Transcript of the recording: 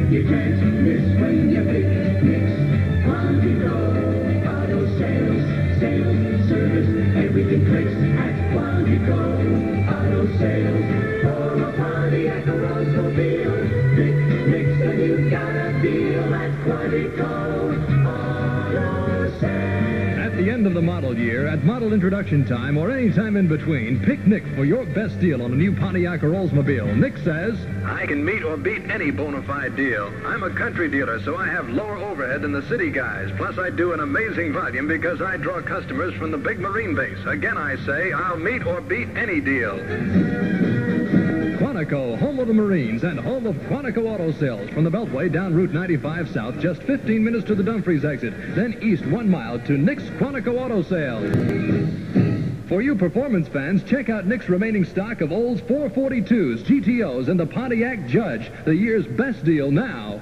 You can't miss when you pick Nick's Quantico. Auto sales, service, everything clicks at Quantico. Auto sales for a Pontiac or Oldsmobile. Pick Nick's and you got a deal at Quantico. Auto sales. At the end of the model year, at model introduction time, or any time in between, pick Nick for your best deal on a new Pontiac or Oldsmobile. Nick says, I can meet or beat any bona fide deal. I'm a country dealer, so I have lower overhead than the city guys. Plus, I do an amazing volume because I draw customers from the big Marine base. Again, I say, I'll meet or beat any deal. Quantico, home of the Marines and home of Quantico Auto Sales. From the Beltway down Route 95 South, just 15 minutes to the Dumfries exit. Then east 1 mile to Nick's Quantico Auto Sales. For you performance fans, check out Nick's remaining stock of Olds 442s, GTOs, and the Pontiac Judge, the year's best deal now.